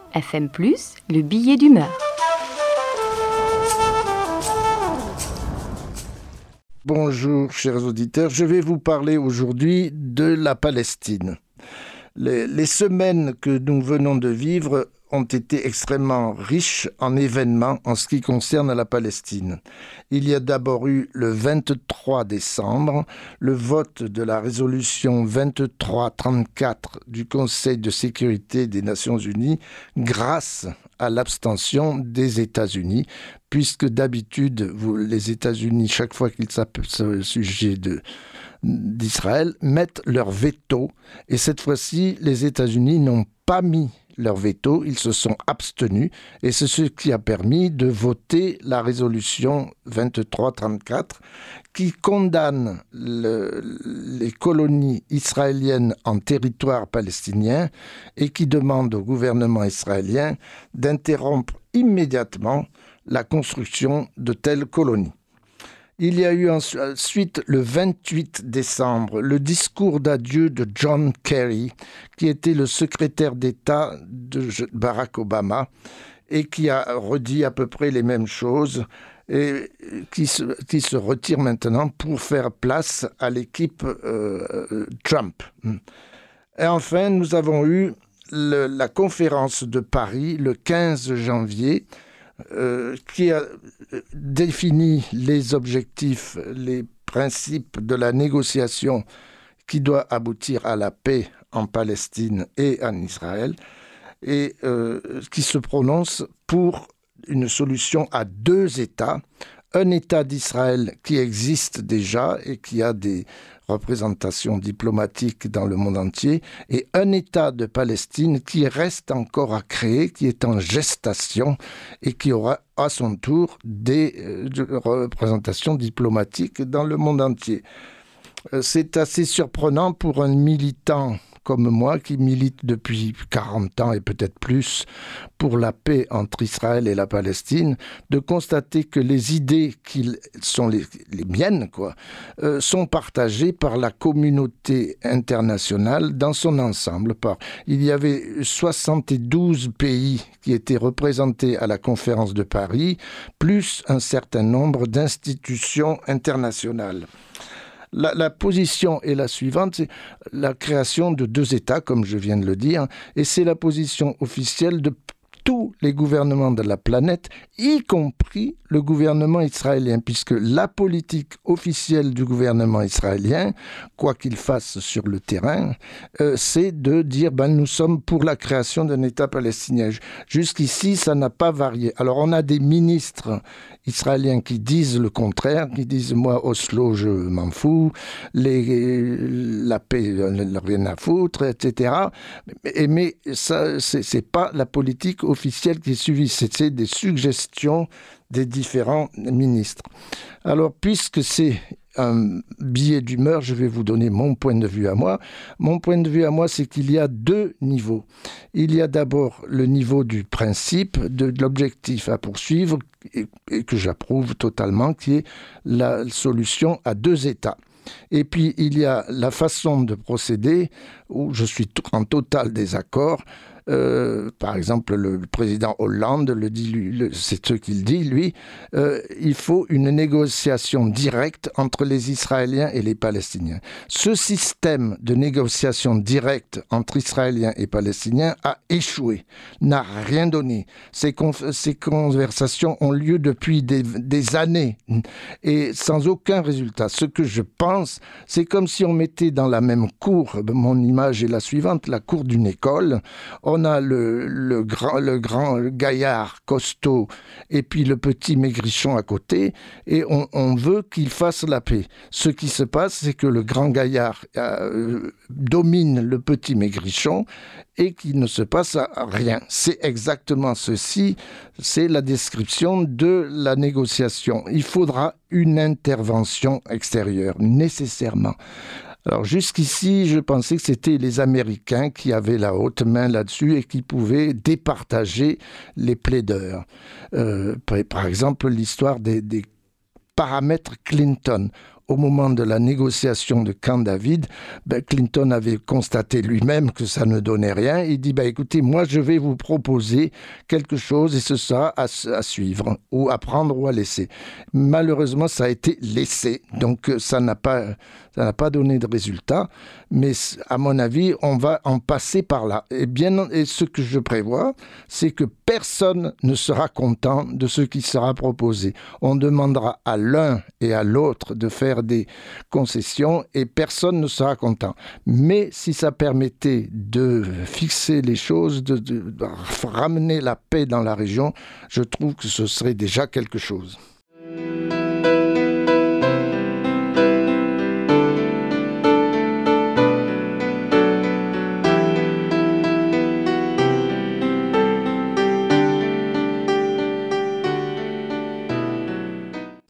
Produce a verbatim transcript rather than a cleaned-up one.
F M plus, le billet d'humeur. Bonjour chers auditeurs, je vais vous parler aujourd'hui de la Palestine. Les, les semaines que nous venons de vivre ont été extrêmement riches en événements en ce qui concerne la Palestine. Il y a d'abord eu le vingt-trois décembre, le vote de la résolution vingt-trois trente-quatre du Conseil de sécurité des Nations Unies grâce à l'abstention des États-Unis, puisque d'habitude, vous, les États-Unis, chaque fois qu'ils s'appellent au sujet de d'Israël, mettent leur veto. Et cette fois-ci, les États-Unis n'ont pas mis leur veto, ils se sont abstenus. Et c'est ce qui a permis de voter la résolution vingt-trois trente-quatre qui condamne le, les colonies israéliennes en territoire palestinien et qui demande au gouvernement israélien d'interrompre immédiatement la construction de telles colonies. Il y a eu ensuite, le vingt-huit décembre, le discours d'adieu de John Kerry, qui était le secrétaire d'État de Barack Obama, et qui a redit à peu près les mêmes choses, et qui se, qui se retire maintenant pour faire place à l'équipe euh, Trump. Et enfin, nous avons eu le, la conférence de Paris le quinze janvier, Euh, qui a défini les objectifs, les principes de la négociation qui doit aboutir à la paix en Palestine et en Israël, et euh, qui se prononce pour une solution à deux États, un État d'Israël qui existe déjà et qui a des représentations diplomatiques dans le monde entier, et un État de Palestine qui reste encore à créer, qui est en gestation et qui aura à son tour des euh, représentations diplomatiques dans le monde entier. Euh, c'est assez surprenant pour un militant comme moi, qui milite depuis quarante ans et peut-être plus pour la paix entre Israël et la Palestine, de constater que les idées qui sont les, les miennes, quoi, euh, sont partagées par la communauté internationale dans son ensemble. Par, il y avait soixante-douze pays qui étaient représentés à la conférence de Paris, plus un certain nombre d'institutions internationales. La, la position est la suivante, c'est la création de deux États, comme je viens de le dire, et c'est la position officielle de tous les gouvernements de la planète, y compris le gouvernement israélien, puisque la politique officielle du gouvernement israélien, quoi qu'il fasse sur le terrain, euh, c'est de dire ben, nous sommes pour la création d'un État palestinien. Jusqu'ici, ça n'a pas varié. Alors, on a des ministres israéliens qui disent le contraire, qui disent moi, Oslo, je m'en fous, les, la paix, rien à foutre, et cetera. Mais, mais ça, c'est, c'est pas la politique officielle qui est suivie, c'est, c'est des suggestions des différents ministres. Alors, puisque c'est un billet d'humeur, je vais vous donner mon point de vue à moi. Mon point de vue à moi, c'est qu'il y a deux niveaux. Il y a d'abord le niveau du principe, de, de l'objectif à poursuivre, et, et que j'approuve totalement, qui est la solution à deux États. Et puis, il y a la façon de procéder, où je suis en total désaccord. Euh, par exemple, le président Hollande le dit, lui, le, c'est ce qu'il dit, lui, euh, il faut une négociation directe entre les Israéliens et les Palestiniens. Ce système de négociation directe entre Israéliens et Palestiniens a échoué, n'a rien donné. Ces, conf- ces conversations ont lieu depuis des, des années et sans aucun résultat. Ce que je pense, c'est comme si on mettait dans la même cour, mon image est la suivante, la cour d'une école. On a le, le, grand, le grand le gaillard costaud et puis le petit maigrichon à côté et on, on veut qu'il fasse la paix. Ce qui se passe, c'est que le grand gaillard euh, domine le petit maigrichon et qu'il ne se passe rien. C'est exactement ceci, c'est la description de la négociation. Il faudra une intervention extérieure, nécessairement. Alors jusqu'ici, je pensais que c'était les Américains qui avaient la haute main là-dessus et qui pouvaient départager les plaideurs. Euh, par exemple, l'histoire des, des paramètres Clinton. au moment de la négociation de Camp David, ben, Clinton avait constaté lui-même que ça ne donnait rien. Il dit, ben, écoutez, moi je vais vous proposer quelque chose et ce sera à, à suivre, ou à prendre ou à laisser. Malheureusement, ça a été laissé, donc ça n'a pas, ça n'a pas donné de résultat, mais à mon avis, on va en passer par là. Et bien, et ce que je prévois, c'est que personne ne sera content de ce qui sera proposé. On demandera à l'un et à l'autre de faire des concessions et personne ne sera content. Mais si ça permettait de fixer les choses, de, de, de ramener la paix dans la région, je trouve que ce serait déjà quelque chose.